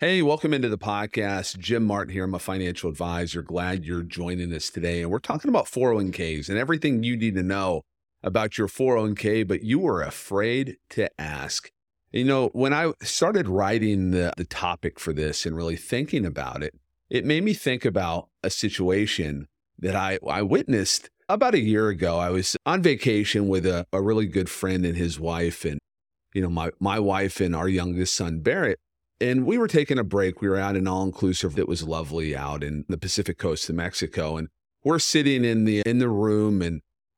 Hey, welcome into the podcast. Jim Martin here. I'm a financial advisor. Glad you're joining us today. And we're talking about 401ks and everything you need to know about your 401k, but you were afraid to ask. You know, when I started writing the topic for this and really thinking about it, it made me think about a situation that I witnessed about a year ago. I was on vacation with a really good friend and his wife, and, my wife and our youngest son, Barrett. And we were taking a break. We were at an all-inclusive that was lovely out in the Pacific coast of Mexico. And we're sitting in the room, and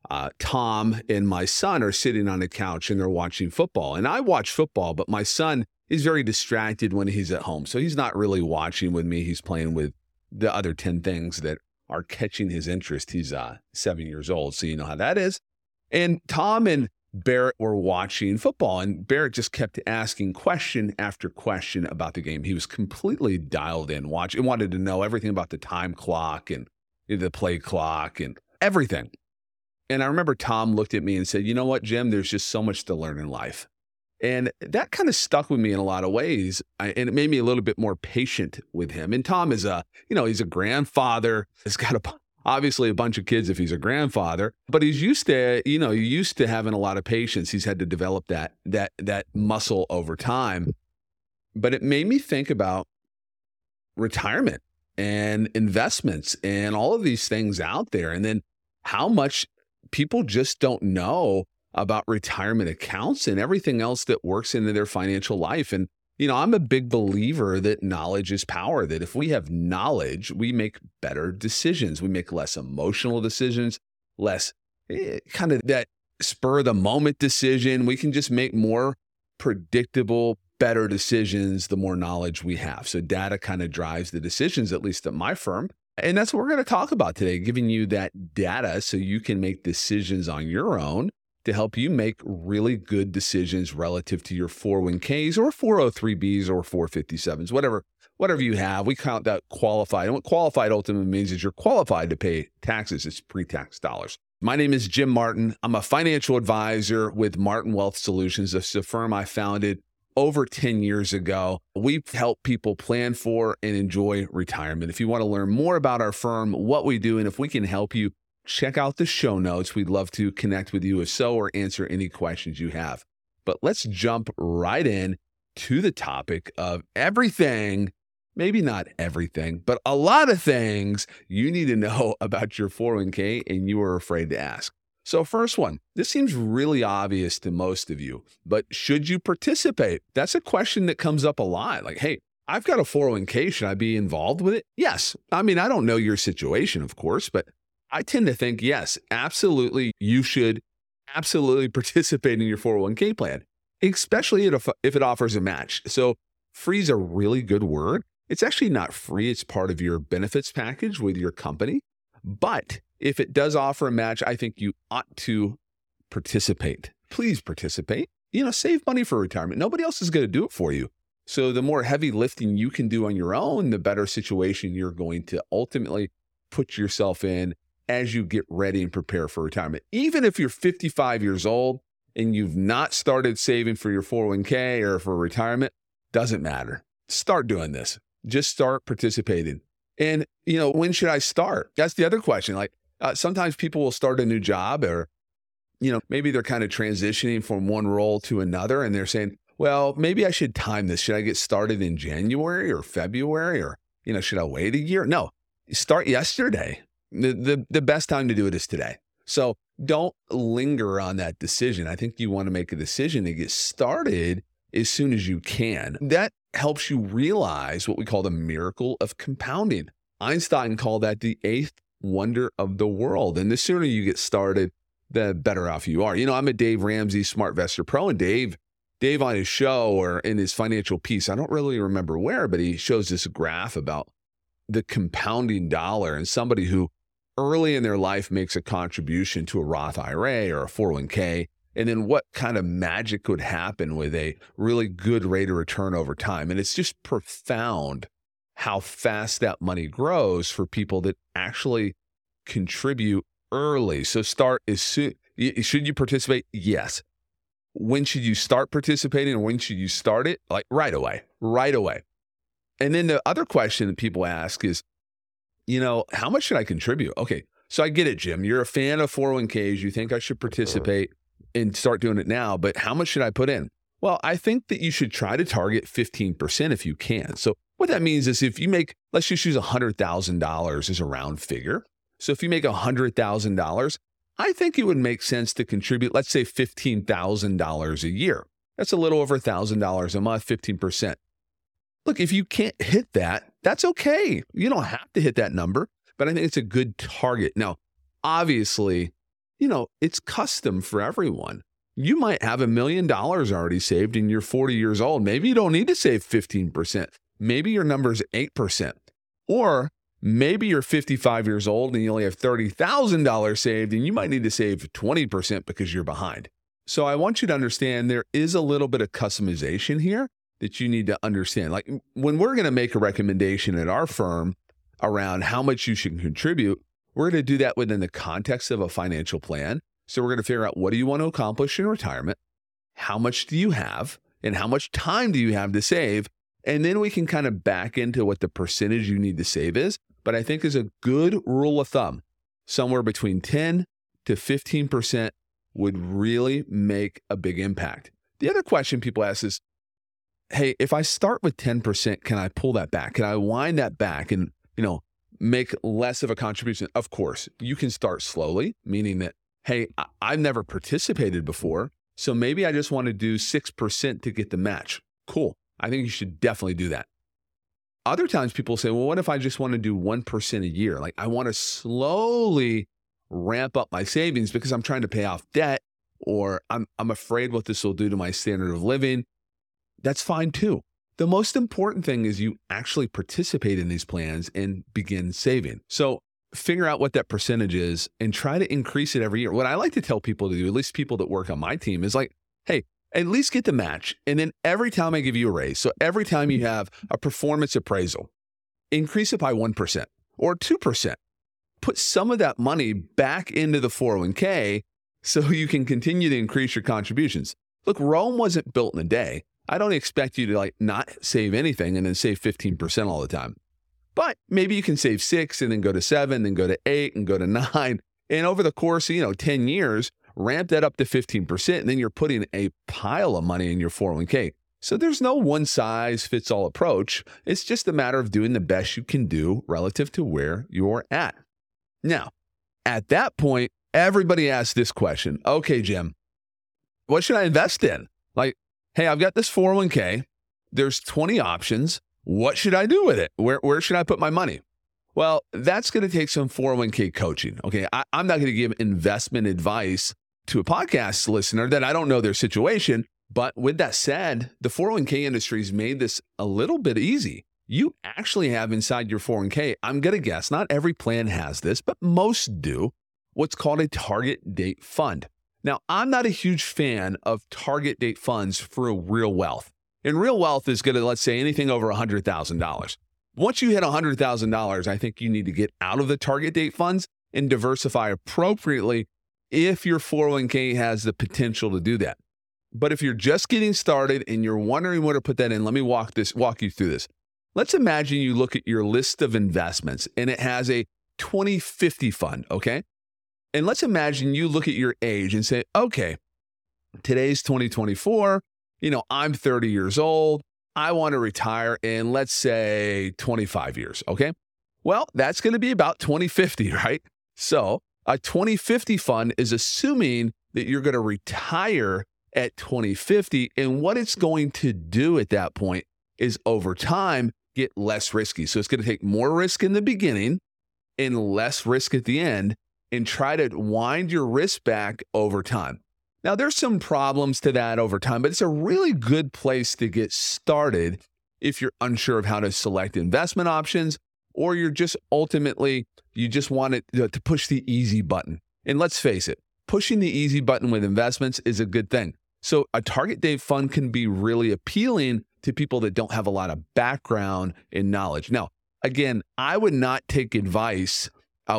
Tom and my son are sitting on a couch and they're watching football. And I watch football, but my son is very distracted when he's at home. So he's not really watching with me. He's playing with the other 10 things that are catching his interest. He's 7 years old, so you know how that is. And Tom and Barrett were watching football, and Barrett just kept asking question after question about the game. He was completely dialed in, watching, wanted to know everything about the time clock and the play clock and everything. And I remember Tom looked at me and said, "You know what, Jim, there's just so much to learn in life." And that kind of stuck with me in a lot of ways. And it made me a little bit more patient with him. And Tom is he's a grandfather. He's got obviously a bunch of kids if he's a grandfather, but he's used to having a lot of patience. He's had to develop that muscle over time. But it made me think about retirement and investments and all of these things out there. And then how much people just don't know about retirement accounts and everything else that works into their financial life. And I'm a big believer that knowledge is power, that if we have knowledge, we make better decisions. We make less emotional decisions, less kind of that spur of the moment decision. We can just make more predictable, better decisions the more knowledge we have. So data kind of drives the decisions, at least at my firm. And that's what we're going to talk about today, giving you that data so you can make decisions on your own to help you make really good decisions relative to your 401ks or 403bs or 457s, whatever you have. We count that qualified. And what qualified ultimately means is you're qualified to pay taxes. It's pre-tax dollars. My name is Jim Martin. I'm a financial advisor with Martin Wealth Solutions. It's a firm I founded over 10 years ago. We help people plan for and enjoy retirement. If you want to learn more about our firm, what we do, and if we can help you, check out the show notes. We'd love to connect with you if so, or answer any questions you have. But let's jump right in to the topic of everything, maybe not everything, but a lot of things you need to know about your 401k and you are afraid to ask. So first one, this seems really obvious to most of you, but should you participate? That's a question that comes up a lot. Like, hey, I've got a 401k. Should I be involved with it? Yes. I mean, I don't know your situation, of course, but I tend to think, yes, absolutely, you should absolutely participate in your 401k plan, especially if it offers a match. So free is a really good word. It's actually not free. It's part of your benefits package with your company. But if it does offer a match, I think you ought to participate. Please participate. Save money for retirement. Nobody else is going to do it for you. So the more heavy lifting you can do on your own, the better situation you're going to ultimately put yourself in as you get ready and prepare for retirement. Even if you're 55 years old and you've not started saving for your 401k or for retirement, doesn't matter. Start doing this. Just start participating. And, when should I start? That's the other question. Like sometimes people will start a new job or, maybe they're kind of transitioning from one role to another and they're saying, well, maybe I should time this. Should I get started in January or February or, should I wait a year? No, start yesterday. The best time to do it is today. So don't linger on that decision. I think you want to make a decision to get started as soon as you can. That helps you realize what we call the miracle of compounding. Einstein called that the eighth wonder of the world. And the sooner you get started, the better off you are. I'm a Dave Ramsey SmartVestor Pro, and Dave on his show or in his financial piece, I don't really remember where, but he shows this graph about the compounding dollar and somebody who early in their life makes a contribution to a Roth IRA or a 401k, and then what kind of magic would happen with a really good rate of return over time. And it's just profound how fast that money grows for people that actually contribute early. So start as soon. Should you participate? Yes. When should you start participating, or when should you start it? Like right away. And then the other question that people ask is, how much should I contribute? Okay, so I get it, Jim. You're a fan of 401ks. You think I should participate and start doing it now, but how much should I put in? Well, I think that you should try to target 15% if you can. So what that means is if you make, let's just use $100,000 as a round figure. So if you make $100,000, I think it would make sense to contribute, let's say $15,000 a year. That's a little over $1,000 a month, 15%. Look, if you can't hit that, that's okay. You don't have to hit that number, but I think it's a good target. Now, obviously, it's custom for everyone. You might have $1 million already saved and you're 40 years old. Maybe you don't need to save 15%. Maybe your number's 8%. Or maybe you're 55 years old and you only have $30,000 saved and you might need to save 20% because you're behind. So I want you to understand there is a little bit of customization here that you need to understand. Like when we're going to make a recommendation at our firm around how much you should contribute, we're going to do that within the context of a financial plan. So we're going to figure out, what do you want to accomplish in retirement? How much do you have? And how much time do you have to save? And then we can kind of back into what the percentage you need to save is. But I think is a good rule of thumb, somewhere between 10 to 15% would really make a big impact. The other question people ask is, hey, if I start with 10%, can I pull that back? Can I wind that back and, make less of a contribution? Of course, you can start slowly, meaning that, hey, I've never participated before, so maybe I just want to do 6% to get the match. Cool. I think you should definitely do that. Other times people say, well, what if I just want to do 1% a year? Like I want to slowly ramp up my savings because I'm trying to pay off debt, or I'm afraid what this will do to my standard of living. That's fine too. The most important thing is you actually participate in these plans and begin saving. So figure out what that percentage is and try to increase it every year. What I like to tell people to do, at least people that work on my team, is like, hey, at least get the match. And then every time I give you a raise, so every time you have a performance appraisal, increase it by 1% or 2%. Put some of that money back into the 401k so you can continue to increase your contributions. Look, Rome wasn't built in a day. I don't expect you to not save anything and then save 15% all the time. But maybe you can save 6 and then go to 7, then go to 8 and go to 9. And over the course of 10 years, ramp that up to 15%, and then you're putting a pile of money in your 401k. So there's no one size fits all approach. It's just a matter of doing the best you can do relative to where you're at. Now, at that point, everybody asks this question. Okay, Jim, what should I invest in? Hey, I've got this 401k. There's 20 options. What should I do with it? Where should I put my money? Well, that's going to take some 401k coaching. Okay, I'm not going to give investment advice to a podcast listener that I don't know their situation. But with that said, the 401k industry's made this a little bit easy. You actually have inside your 401k, I'm going to guess, not every plan has this, but most do, what's called a target date fund. Now, I'm not a huge fan of target date funds for real wealth. And real wealth is going to, let's say, anything over $100,000. Once you hit $100,000, I think you need to get out of the target date funds and diversify appropriately if your 401k has the potential to do that. But if you're just getting started and you're wondering where to put that in, let me walk you through this. Let's imagine you look at your list of investments and it has a 2050 fund, okay? And let's imagine you look at your age and say, okay, today's 2024, I'm 30 years old. I want to retire in, let's say, 25 years, okay? Well, that's going to be about 2050, right? So a 2050 fund is assuming that you're going to retire at 2050. And what it's going to do at that point is over time, get less risky. So it's going to take more risk in the beginning and less risk at the end and try to wind your risk back over time. Now, there's some problems to that over time, but it's a really good place to get started if you're unsure of how to select investment options, or you're just ultimately, you just want it to push the easy button. And let's face it, pushing the easy button with investments is a good thing. So a target date fund can be really appealing to people that don't have a lot of background and knowledge. Now, again, I would not take advice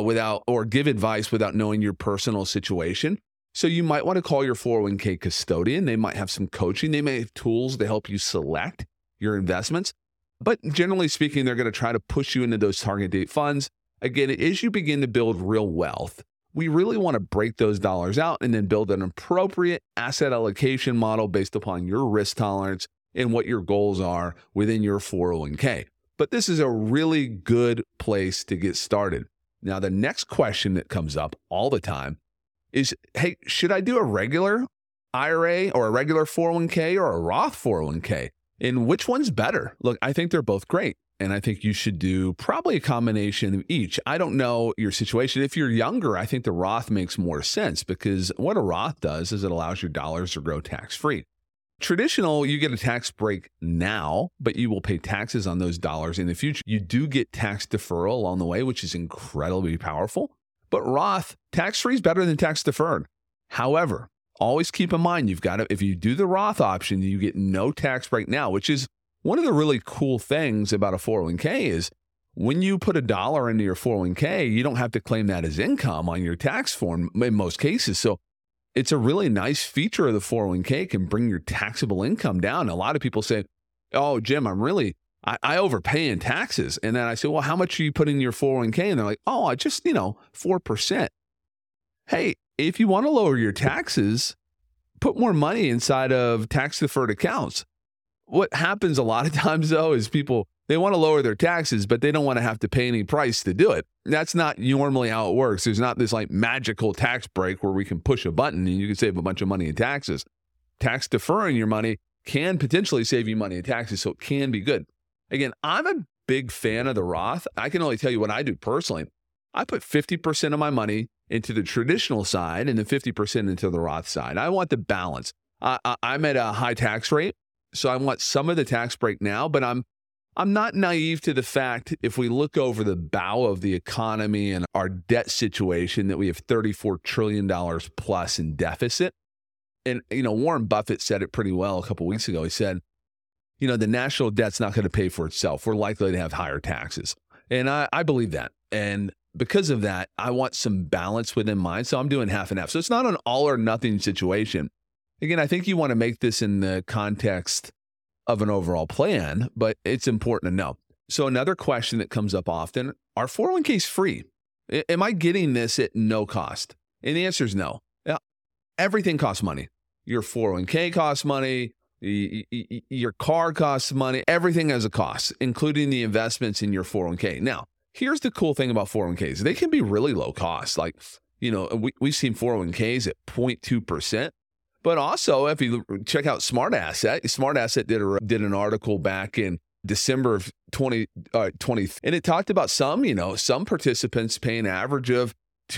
give advice without knowing your personal situation. So you might want to call your 401k custodian. They might have some coaching. They may have tools to help you select your investments. But generally speaking, they're going to try to push you into those target date funds. Again, as you begin to build real wealth, we really want to break those dollars out and then build an appropriate asset allocation model based upon your risk tolerance and what your goals are within your 401k. But this is a really good place to get started. Now, the next question that comes up all the time is, hey, should I do a regular IRA or a regular 401k or a Roth 401k? And which one's better? Look, I think they're both great. And I think you should do probably a combination of each. I don't know your situation. If you're younger, I think the Roth makes more sense because what a Roth does is it allows your dollars to grow tax-free. Traditional, you get a tax break now, but you will pay taxes on those dollars in the future. You do get tax deferral along the way, which is incredibly powerful. But Roth, tax-free is better than tax deferred. However, always keep in mind, if you do the Roth option, you get no tax break now, which is one of the really cool things about a 401k is when you put $1 into your 401k, you don't have to claim that as income on your tax form in most cases. So it's a really nice feature of the 401k, can bring your taxable income down. A lot of people say, oh, Jim, I overpay in taxes. And then I say, well, how much are you putting in your 401k? And they're like, oh, I just, 4%. Hey, if you want to lower your taxes, put more money inside of tax deferred accounts. What happens a lot of times, though, is people, they want to lower their taxes, but they don't want to have to pay any price to do it. That's not normally how it works. There's not this magical tax break where we can push a button and you can save a bunch of money in taxes. Tax deferring your money can potentially save you money in taxes, so it can be good. Again, I'm a big fan of the Roth. I can only tell you what I do personally. I put 50% of my money into the traditional side and then 50% into the Roth side. I want the balance. I'm at a high tax rate, so I want some of the tax break now, but I'm not naive to the fact if we look over the bow of the economy and our debt situation that we have $34 trillion plus in deficit. And, Warren Buffett said it pretty well a couple of weeks ago. He said, the national debt's not going to pay for itself. We're likely to have higher taxes. And I believe that. And because of that, I want some balance within mine. So I'm doing half and half. So it's not an all or nothing situation. Again, I think you want to make this in the context of an overall plan, but it's important to know. So another question that comes up often, are 401ks free? Am I getting this at no cost? And the answer is no. Everything costs money. Your 401k costs money. Your car costs money. Everything has a cost, including the investments in your 401k. Now, here's the cool thing about 401ks. They can be really low cost. We've seen 401ks at 0.2%. But also, if you check out Smart Asset did an article back in December of 2020, and it talked about some participants pay an average of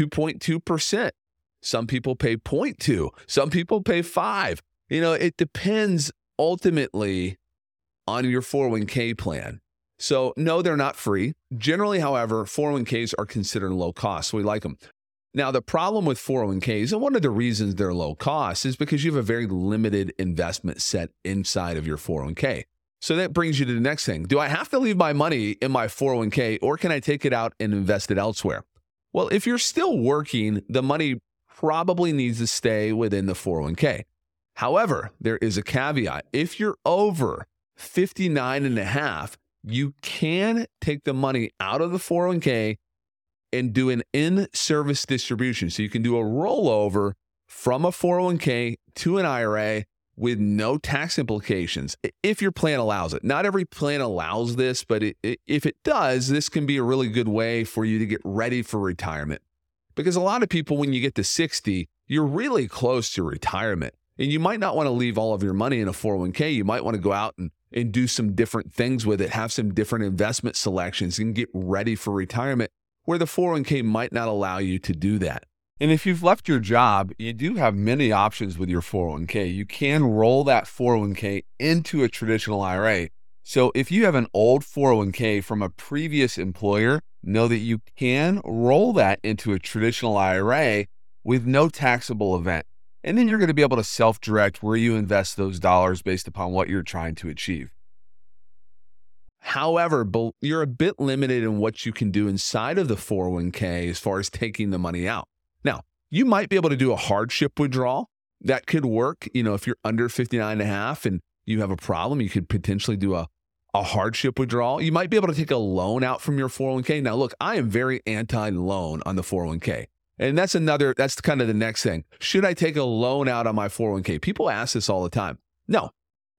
2.2%. Some people pay 0.2. Some people pay 5. It depends ultimately on your 401k plan. So no, they're not free. Generally, however, 401ks are considered low cost. So we like them. Now, the problem with 401ks, and one of the reasons they're low cost, is because you have a very limited investment set inside of your 401k. So that brings you to the next thing. Do I have to leave my money in my 401k or can I take it out and invest it elsewhere? Well, if you're still working, the money probably needs to stay within the 401k. However, there is a caveat. If you're over 59 and a half, you can take the money out of the 401k and do an in-service distribution. So you can do a rollover from a 401k to an IRA with no tax implications, if your plan allows it. Not every plan allows this, but if it does, this can be a really good way for you to get ready for retirement. Because a lot of people, when you get to 60, you're really close to retirement. And you might not want to leave all of your money in a 401k. You might want to go out and do some different things with it, have some different investment selections, and get ready for retirement, where the 401k might not allow you to do that. And if you've left your job, you do have many options with your 401k. You can roll that 401k into a traditional IRA. So if you have an old 401k from a previous employer, know that you can roll that into a traditional IRA with no taxable event. And then you're going to be able to self-direct where you invest those dollars based upon what you're trying to achieve. However, you're a bit limited in what you can do inside of the 401k as far as taking the money out. Now, you might be able to do a hardship withdrawal. That could work. If you're under 59 and a half and you have a problem, you could potentially do a a hardship withdrawal. You might be able to take a loan out from your 401k. Now, look, I am very anti-loan on the 401k. And that's kind of the next thing. Should I take a loan out on my 401k? People ask this all the time. No.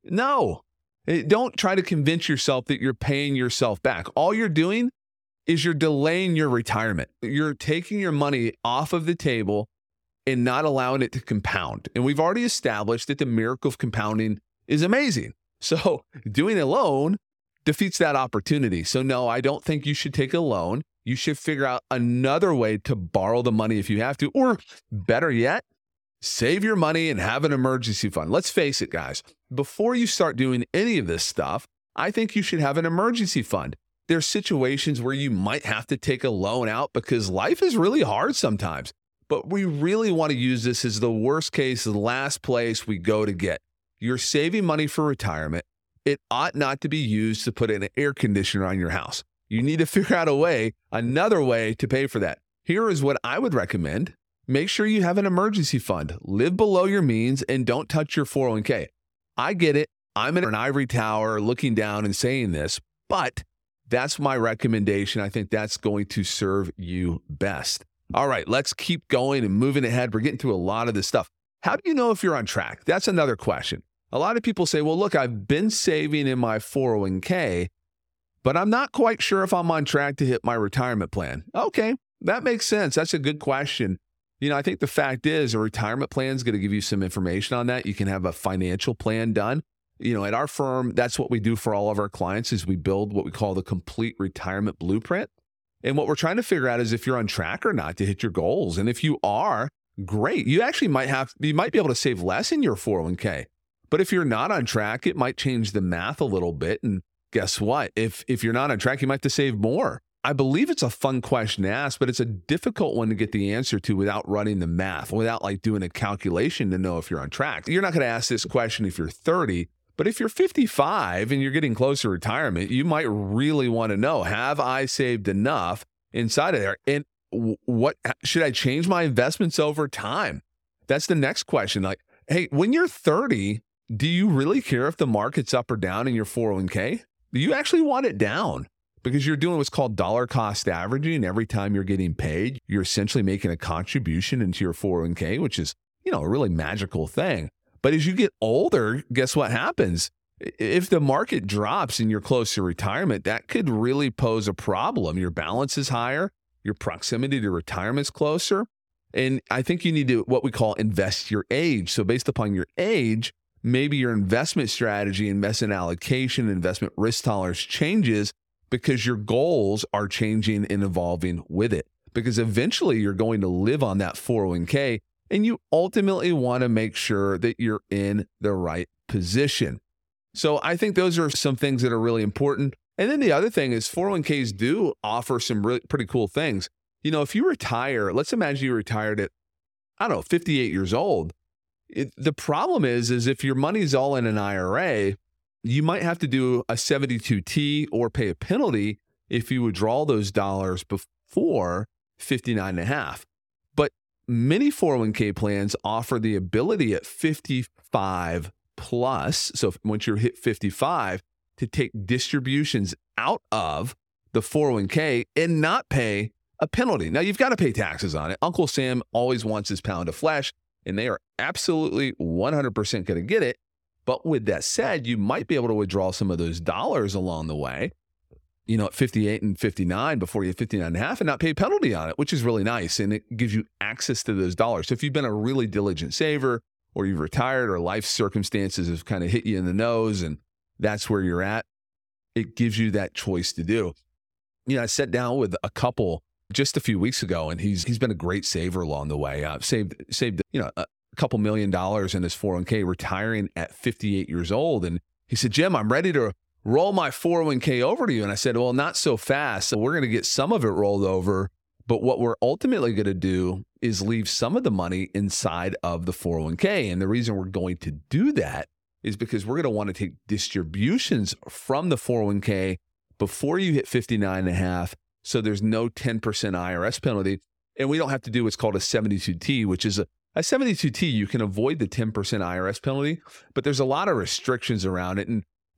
Don't try to convince yourself that you're paying yourself back. All you're doing is you're delaying your retirement. You're taking your money off of the table and not allowing it to compound. And we've already established that the miracle of compounding is amazing. So doing a loan defeats that opportunity. So no, I don't think you should take a loan. You should figure out another way to borrow the money if you have to, or better yet, save your money and have an emergency fund. Let's face it, guys, before you start doing any of this stuff, I think you should have an emergency fund. There's situations where you might have to take a loan out because life is really hard sometimes, but we really want to use this as the worst case, the last place we go to get. You're saving money for retirement. It ought not to be used to put an air conditioner on your house. You need to figure out another way to pay for that. Here is what I would recommend. Make sure you have an emergency fund. Live below your means and don't touch your 401k. I get it. I'm in an ivory tower looking down and saying this, but that's my recommendation. I think that's going to serve you best. All right, let's keep going and moving ahead. We're getting through a lot of this stuff. How do you know if you're on track? That's another question. A lot of people say, well, look, I've been saving in my 401k, but I'm not quite sure if I'm on track to hit my retirement plan. Okay, that makes sense. That's a good question. I think the fact is a retirement plan is going to give you some information on that. You can have a financial plan done. At our firm, that's what we do for all of our clients is we build what we call the complete retirement blueprint. And what we're trying to figure out is if you're on track or not to hit your goals. And if you are, great. You actually might be able to save less in your 401k. But if you're not on track, it might change the math a little bit. And guess what? If you're not on track, you might have to save more. I believe it's a fun question to ask, but it's a difficult one to get the answer to without running the math, without doing a calculation to know if you're on track. You're not going to ask this question if you're 30, but if you're 55 and you're getting close to retirement, you might really want to know, have I saved enough inside of there? And what should I change my investments over time? That's the next question. Hey, when you're 30, do you really care if the market's up or down in your 401k? Do you actually want it down? Because you're doing what's called dollar cost averaging. Every time you're getting paid, you're essentially making a contribution into your 401k, which is, a really magical thing. But as you get older, guess what happens? If the market drops and you're close to retirement, that could really pose a problem. Your balance is higher, your proximity to retirement's closer. And I think you need to, what we call, invest your age. So based upon your age, maybe your investment strategy, investment allocation, investment risk tolerance changes because your goals are changing and evolving with it. Because eventually you're going to live on that 401k, and you ultimately want to make sure that you're in the right position. So I think those are some things that are really important. And then the other thing is 401ks do offer some really pretty cool things. If you retire, let's imagine you retired at, 58 years old. The problem is if your money's all in an IRA, you might have to do a 72T or pay a penalty if you withdraw those dollars before 59 and a half. But many 401k plans offer the ability at 55 plus, so once you're hit 55, to take distributions out of the 401k and not pay a penalty. Now, you've got to pay taxes on it. Uncle Sam always wants his pound of flesh, and they are absolutely 100% going to get it. But with that said, you might be able to withdraw some of those dollars along the way, at 58 and 59 before you hit 59 and a half and not pay a penalty on it, which is really nice. And it gives you access to those dollars. So if you've been a really diligent saver, or you've retired, or life circumstances have kind of hit you in the nose and that's where you're at, it gives you that choice to do. I sat down with a couple just a few weeks ago, and he's been a great saver along the way. Saved a couple $1 million in his 401k, retiring at 58 years old. And he said, Jim, I'm ready to roll my 401k over to you. And I said, well, not so fast. So we're going to get some of it rolled over. But what we're ultimately going to do is leave some of the money inside of the 401k. And the reason we're going to do that is because we're going to want to take distributions from the 401k before you hit 59 and a half. So there's no 10% IRS penalty. And we don't have to do what's called a 72T, which is a 72T, you can avoid the 10% IRS penalty, but there's a lot of restrictions around it. And,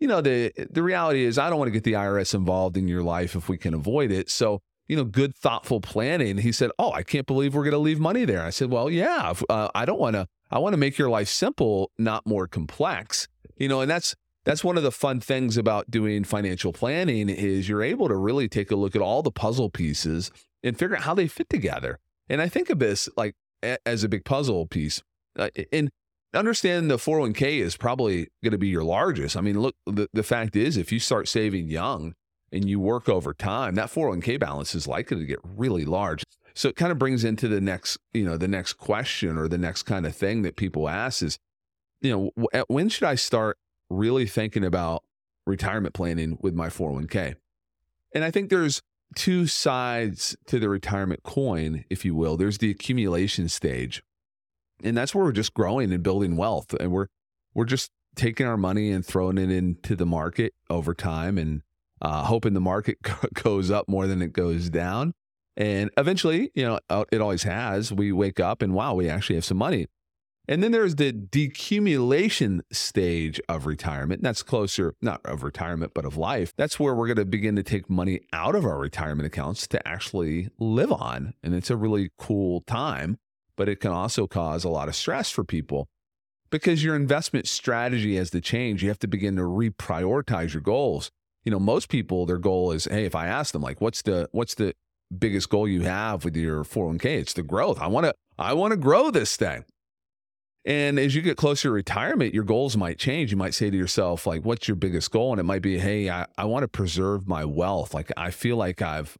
the reality is I don't want to get the IRS involved in your life if we can avoid it. So, good, thoughtful planning. He said, oh, I can't believe we're going to leave money there. I said, well, yeah, I want to make your life simple, not more complex. And that's one of the fun things about doing financial planning is you're able to really take a look at all the puzzle pieces and figure out how they fit together. And I think of this like as a big puzzle piece. And understand the 401k is probably going to be your largest. I mean, look, the fact is, if you start saving young and you work over time, that 401k balance is likely to get really large. So it kind of brings into the next question or the next kind of thing that people ask is, when should I start really thinking about retirement planning with my 401k? And I think there's two sides to the retirement coin, if you will. There's the accumulation stage. And that's where we're just growing and building wealth. And we're just taking our money and throwing it into the market over time and hoping the market goes up more than it goes down. And eventually, it always has. We wake up and wow, we actually have some money. And then there's the decumulation stage of retirement. And that's closer, not of retirement, but of life. That's where we're going to begin to take money out of our retirement accounts to actually live on. And it's a really cool time. But it can also cause a lot of stress for people because your investment strategy has to change. You have to begin to reprioritize your goals. Most people, their goal is, hey, if I ask them, like, what's the biggest goal you have with your 401k? It's the growth. I want to grow this thing. And as you get closer to retirement, your goals might change. You might say to yourself, like, what's your biggest goal? And it might be, hey, I want to preserve my wealth. Like, I feel like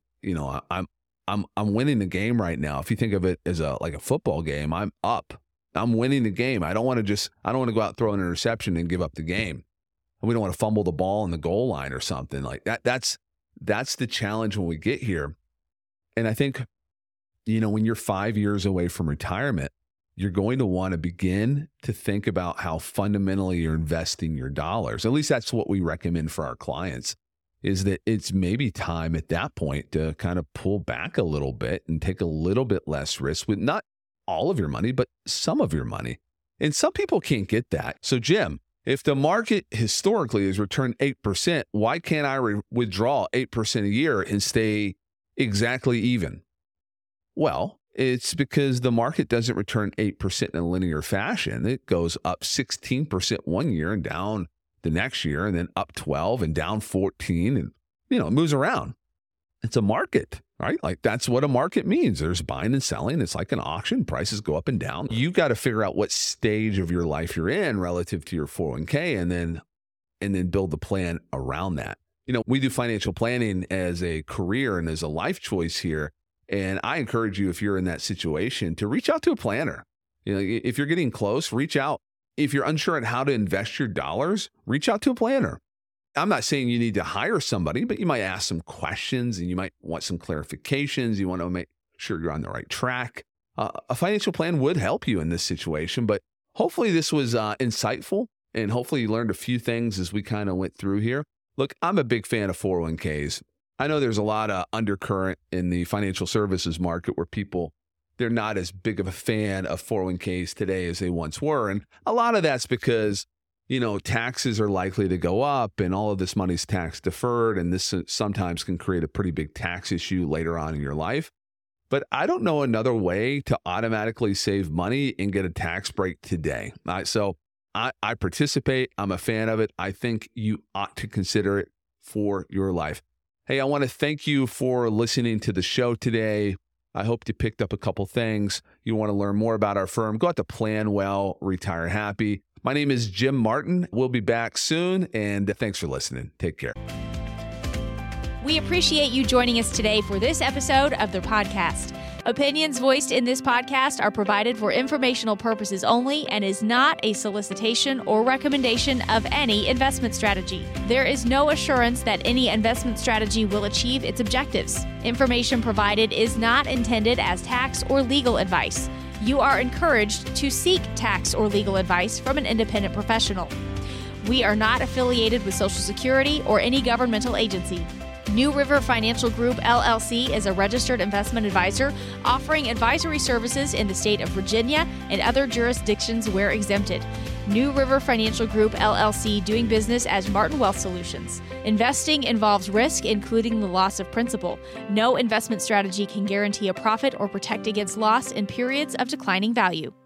I'm winning the game right now. If you think of it as a football game, I'm up. I'm winning the game. I don't want to go out and throw an interception and give up the game. And we don't want to fumble the ball on the goal line or something like that. That's the challenge when we get here. And I think, when you're 5 years away from retirement, you're going to want to begin to think about how fundamentally you're investing your dollars. At least that's what we recommend for our clients. Is that it's maybe time at that point to kind of pull back a little bit and take a little bit less risk with not all of your money, but some of your money. And some people can't get that. So Jim, if the market historically has returned 8%, why can't I withdraw 8% a year and stay exactly even? Well, it's because the market doesn't return 8% in a linear fashion. It goes up 16% one year and down the next year, and then up 12 and down 14, and it moves around. It's a market, right? Like that's what a market means. There's buying and selling. It's like an auction. Prices go up and down. You got to figure out what stage of your life you're in relative to your 401k, and then build the plan around that. We do financial planning as a career and as a life choice here, and I encourage you, if you're in that situation, to reach out to a planner. If you're getting close, reach out. If you're unsure on how to invest your dollars, reach out to a planner. I'm not saying you need to hire somebody, but you might ask some questions and you might want some clarifications. You want to make sure you're on the right track. A financial plan would help you in this situation, but hopefully this was insightful and hopefully you learned a few things as we kind of went through here. Look, I'm a big fan of 401ks. I know there's a lot of undercurrent in the financial services market where they're not as big of a fan of 401ks today as they once were. And a lot of that's because, taxes are likely to go up and all of this money's tax deferred. And this sometimes can create a pretty big tax issue later on in your life. But I don't know another way to automatically save money and get a tax break today. So I participate. I'm a fan of it. I think you ought to consider it for your life. Hey, I want to thank you for listening to the show today. I hope you picked up a couple things. You want to learn more about our firm, go out to Plan Well, Retire Happy. My name is Jim Martin. We'll be back soon, and thanks for listening. Take care. We appreciate you joining us today for this episode of the podcast. Opinions voiced in this podcast are provided for informational purposes only and is not a solicitation or recommendation of any investment strategy. There is no assurance that any investment strategy will achieve its objectives. Information provided is not intended as tax or legal advice. You are encouraged to seek tax or legal advice from an independent professional. We are not affiliated with Social Security or any governmental agency. New River Financial Group, LLC is a registered investment advisor offering advisory services in the state of Virginia and other jurisdictions where exempted. New River Financial Group, LLC, doing business as Martin Wealth Solutions. Investing involves risk, including the loss of principal. No investment strategy can guarantee a profit or protect against loss in periods of declining value.